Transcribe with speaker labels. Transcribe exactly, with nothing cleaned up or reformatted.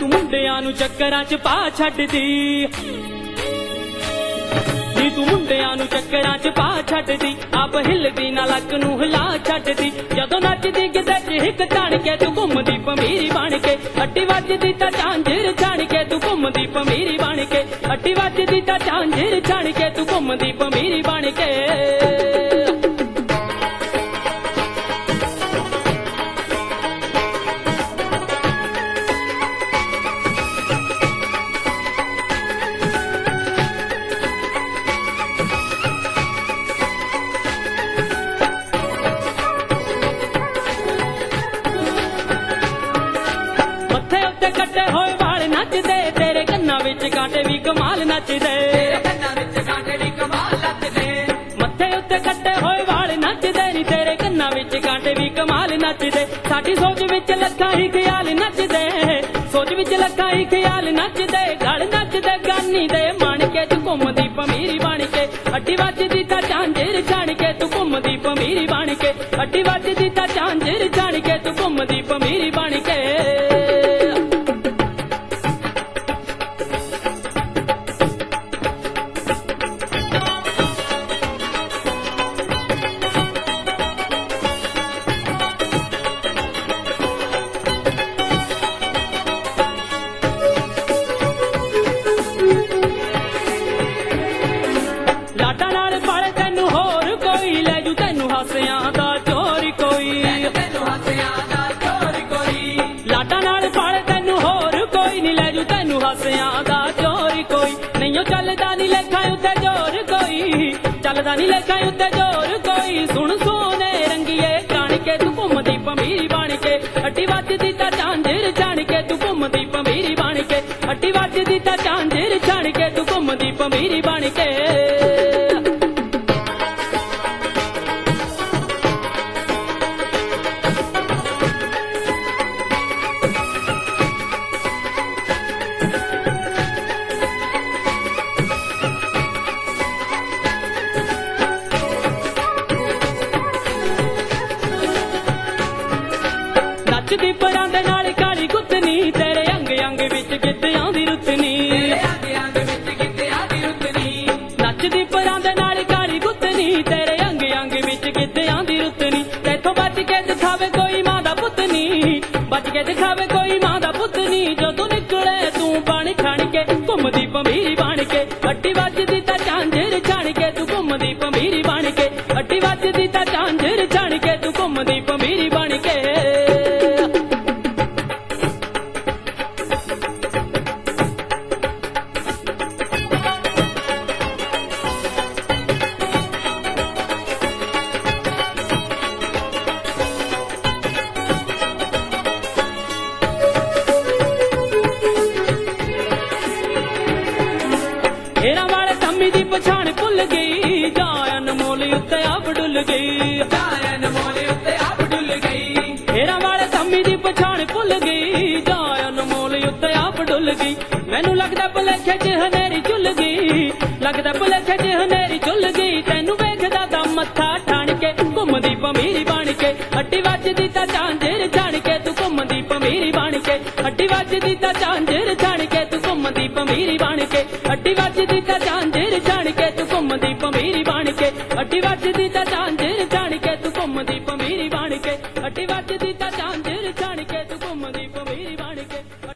Speaker 1: ਤੂੰ ਮੁੰਡਿਆਂ ਨੂੰ ਚੱਕਰਾਂ 'ਚ ਪਾ ਛੱਡਦੀ ਨੀ ਤੂੰ ਮੁੰਡਿਆਂ ਨੂੰ ਚੱਕਰਾਂ 'ਚ ਪਾ ਛੱਡਦੀ ਆਪ ਹਿੱਲਦੀ ਨਾ ਲੱਕ ਨੂੰ ਹਿਲਾ ਛੱਡਦੀ ਜਦੋਂ ਨੱਚਦੀ ਕਿਤੇ 'ਚ ਹਿੱਕ ਤਾਣ ਕੇ ਤੂੰ ਘੁੰਮਦੀ ਭਮੀਰੀ ਬਣ ਕੇ ਅੱਡੀ ਵੱਜਦੀ ਤਾਂ ਝਾਂਜਰ ਛਾਣ ਕੇ ਤੂੰ ਘੁੰਮਦੀ ਭਮੀਰੀ ਬਣ ਕੇ ਅੱਡੀ ਵੱਜਦੀ ਤਾਂ ਝਾਂਜਰ ਛਾਣ ਕੇ ਤੂੰ ਘੁੰਮਦੀ ਭਮੀਰੀ ਬਣ ਕੇ ਕੱਟੇ ਹੋਏ ਵਾਲ ਨੱਚਦੇ ਤੇਰੇ ਕੰਨਾਂ ਵਿੱਚ ਕਾਂਟੇ ਵੀ ਕਮਾਲ ਨੱਚਦੇ ਤੇਰੇ ਕੰਨਾਂ ਵਿੱਚ ਕਾਂਟੇ ਵੀ ਕਮਾਲ ਨੱਚਦੇ ਮੱਥੇ ਉੱਤੇ ਕੱਟੇ ਹੋਏ ਵਾਲ ਨੱਚਦੇ ਨੀ ਤੇਰੇ ਕੰਨਾਂ ਵਿੱਚ ਕਾਂਟੇ ਵੀ ਕਮਾਲ ਨੱਚਦੇ ਸਾਡੀ ਸੋਚ ਵਿੱਚ ਲੱਖਾਂ ਹੀ ਖਿਆਲ ਨੱਚਦੇ ਸੋਚ ਵਿੱਚ ਲੱਖਾਂ ਹੀ ਖਿਆਲ ਨੱਚਦੇ ਗਲ ਨੱਚਦੇ ਗਾਨੀ ਦੇ ਮਣ ਕੇ ਤੂੰ ਘੁੰਮਦੀ ਭਮੀਰੀ ਬਣ ਕੇ ਅੱਡੀ ਵੱਜਦੀ ਤਾਂ ਝਾਂਜਰ ਛਾਣ ਕੇ ਤੂੰ ਘੁੰਮਦੀ ਭਮੀਰੀ ਬਣ ਕੇ ਅੱਡੀ ਵੱਜਦੀ ਤਾਂ ਝਾਂਜਰ ਛਾਣ ਕੇ ਤੂੰ ਘੁੰਮਦੀ ਭਮੀਰੀ ਬਣ ਕੇ ਲਾਟਾਂ ਨਾਲ ਫੜ ਤੈਨੂੰ ਹੋਰ ਕੋਈ ਲੈ ਜੂ ਤੈਨੂੰ ਹਾਸਿਆਂ ਦਾ ਚੋਰ ਕੋਈ ਤੈਨੂੰ ਹਾਸਿਆਂ ਦਾ ਚੋਰ ਕੋਈ ਲਾਟਾਂ ਨਾਲ ਫੜ ਤੈਨੂੰ ਹੋਰ ਕੋਈ ਨੀ ਲੈ ਜੂ ਤੈਨੂੰ ਹਾਸਿਆਂ ਦਾ ਚੋਰ ਕੋਈ ਨਹੀਂਓ ਚੱਲਦਾ ਨੀ ਲੇਖਾਂ ਉੱਤੇ ਜ਼ੋਰ ਕੋਈ ਚੱਲਦਾ ਨੀ ਲੇਖਾਂ ਉੱਤੇ ਜ਼ੋਰ ਕੋਈ ਸੁਣ ਸੋਨੇ ਰੰਗੀਏ ਕਾਣ ਕੇ ਤੂੰ ਘੁੰਮਦੀ ਭਮੀਰੀ ਬਣ ਕੇ ਅੱਡੀ ਵੱਜਦੀ ਤਾਂ ਝਾਂਜਰ ਛਾਣ ਕੇ ਤੂੰ ਘੁੰਮਦੀ ਭਮੀਰੀ ਬਣ ਕੇ ਅੱਡੀ ਵੱਜਦੀ ਤਾਂ ਝਾਂਜਰ ਛਾਣ ਕੇ ਤੂੰ ਘੁੰਮਦੀ ਭਮੀਰੀ ਬਣ ਕੇ ਨੱਚਦੀ ਪਰਾਂ ਦੇ ਨਾਲ ਕਾਲੀ ਗੁੱਤਨੀ ਤੇਰੇ ਅੰਗ ਅੰਗ ਵਿੱਚ ਗਿੱਧਿਆਂ ਦੀ ਰੁੱਤਨੀ ਤੇਰੇ ਅੰਗ ਅੰਗ ਵਿੱਚ ਗਿੱਧਿਆਂ ਦੀ ਰੁੱਤਨੀ ਨੱਚਦੀ ਪਰਾਂ ਦੇ ਨਾਲ ਕਾਲੀ ਗੁੱਤਨੀ ਤੇਰੇ ਅੰਗ ਅੰਗ ਵਿੱਚ ਗਿੱਧਿਆਂ ਦੀ ਰੁੱਤਨੀ ਤੈਥੋਂ ਬਚ ਕੇ ਦਿਖਾਵੇ ਕੋਈ ਮਾਂ ਦਾ ਪੁੱਤ ਨੀ ਬਚ ਕੇ ਦਿਖਾਵੇ ਕੋਈ ਮਾਂ ਦਾ ਪੁੱਤ ਨੀ ਜਦੋਂ ਨਿਕਲੇ ਤੂੰ ਬਣ ਠਣ ਕੇ ਘੁੰਮਦੀ ਭਮੀਰੀ ਬਣ ਕੇ ਅੱਡੀ ਵੱਜਦੀ ਤਾਂ ਝਾਂਜਰ ਛਾਣ ਕੇ ਤੂੰ ਘੁੰਮਦੀ ਭਮੀਰੀ ਬਣ ਕੇ ਅੱਡੀ ਵੱਜਦੀ ਤਾਂ ਝਾਂਜਰ ਛਾਣ ਕੇ ਤੂੰ ਘੁੰਮਦੀ ਭਮੀਰੀ ਬਣ ਕੇ ਹੀਰਾਂ ਵਾਲੇ ਧੰਮੀ ਦੀ ਪਛਾਣ ਭੁੱਲ ਗਈ ਜਾਂ ਅਨਮੋਲ ਉੱਤੇ ਆਪ ਡੁੱਲ ਗਈ ਜਾਂ ਅਨਮੋਲ ਉੱਤੇ ਆਪ ਡੁੱਲ ਗਈ ਹੀਰਾਂ ਵਾਲੇ ਧੰਮੀ ਦੀ ਪਛਾਣ ਭੁੱਲ ਗਈ ਜਾਂ ਅਨਮੋਲ ਉੱਤੇ ਆਪ ਡੁੱਲ ਗਈ ਮੈਨੂੰ ਲੱਗਦਾ ਭੁਲੇਖੇ 'ਚ ਹਨੇਰੀ ਝੁੱਲ ਗਈ ਲੱਗਦਾ ਭੁਲੇਖੇ 'ਚ ਹਨੇਰੀ ਝੁੱਲ ਗਈ ਤੈਨੂੰ ਵੇਖਦਾ ਦਾ ਮੱਥਾ ਠਾਣ ਕੇ ਘੁੰਮਦੀ ਭਮੀਰੀ ਬਣ ਕੇ ਅੱਡੀ ਵੱਜਦੀ ਤਾਂ ਝਾਂਜਰ ਛਾਣ ਕੇ ਤੂੰ ਘੁੰਮਦੀ ਭਮੀਰੀ ਬਣ ਕੇ ਅੱਡੀ ਵੱਜਦੀ ਤਾਂ ਝਾਂਜਰ ਛਾਣ ਕੇ ਤੂੰ ਘੁੰਮਦੀ ਭਮੀਰੀ ਬਣ ਕੇ ਅੱਡੀ ਵੱਜਦੀ ਤਾਂ ਝਾਂਜਰ ਛਾਣ ਕੇ ਤੂੰ ਘੁੰਮਦੀ ਭਮੀਰੀ ਬਣ ਕੇ ਅੱਡੀ ਵੱਜਦੀ